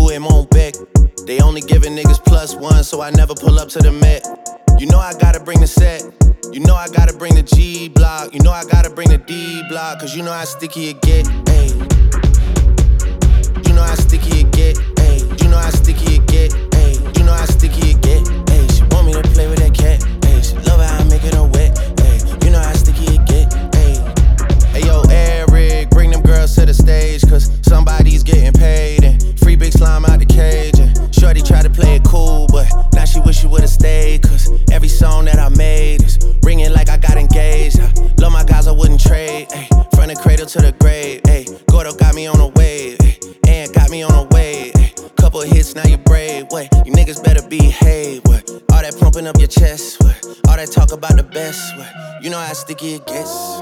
do it mon bec. They only giving niggas +1, so I never pull up to the Met. You know I gotta bring the set. You know I gotta bring the G block. You know I gotta bring the D block. Cause you know how sticky it get, ayy. You know how sticky it get, ayy. You know how sticky it get, ayy. You know how sticky it get, ayy. She want me to play with that cat, ayy. She love how I make it her wet, ayy. You know how sticky it get, ayy. Hey yo, Eric, bring them girls to the stage. Cause somebody's getting paid. And free big slime out the cage. And shorty tried to play it cool, but now she wish she would've stayed. Cause every song that I made is ringing like I got engaged. I love my guys, I wouldn't trade. Ay, from the cradle to the grave. Ay, Gordo got me on a wave. Ay, and got me on a wave. Ay, couple hits, now you brave. Wait, you niggas better behave. What? All that pumping up your chest. What? All that talk about the best. What? You know how sticky it gets.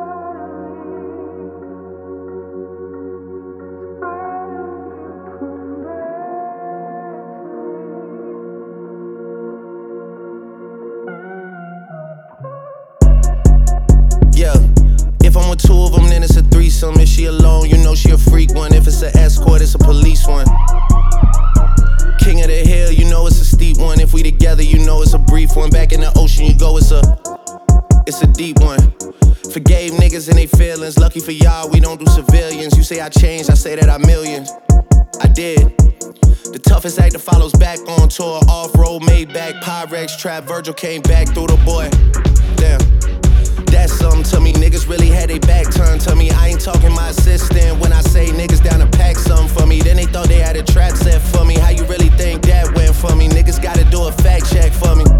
Yeah, if I'm with two of them, then it's a threesome. If she alone, you know she a freak one. If it's an escort, it's a police one. King of the hill, you know it's a steep one. If we together, you know it's a brief one. Back in the ocean, you go, it's a deep one. Forgave niggas and they feelings. Lucky for y'all, we don't do civilians. You say I changed, I say that I millions. I did. The toughest actor follows back on tour. Off-road, Maybach, Pyrex, Trap. Virgil came back through the boy. Damn. That's something to me, niggas really had they back turned to me. I ain't talking my assistant when I say niggas down to pack something for me. Then they thought they had a trap set for me. How you really think that went for me? Niggas gotta do a fact check for me.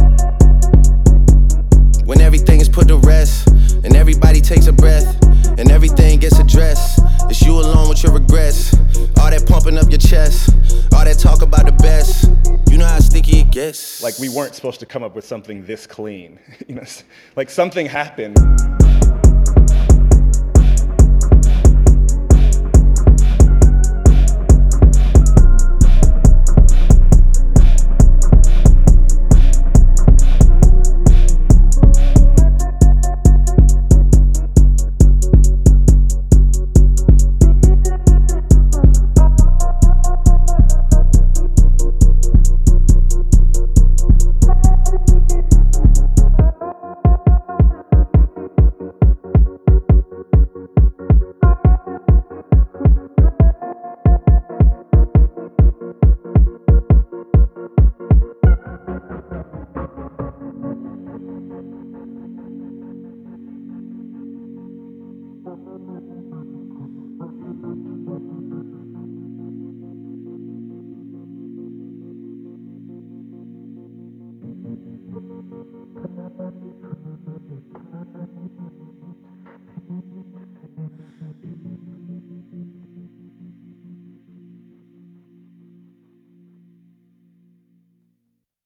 When everything is put to rest, and everybody takes a breath, and everything gets addressed, it's you alone with your regrets. All that pumping up your chest, all that talk about the best. You know how sticky it gets. Like, we weren't supposed to come up with something this clean. You know, like something happened.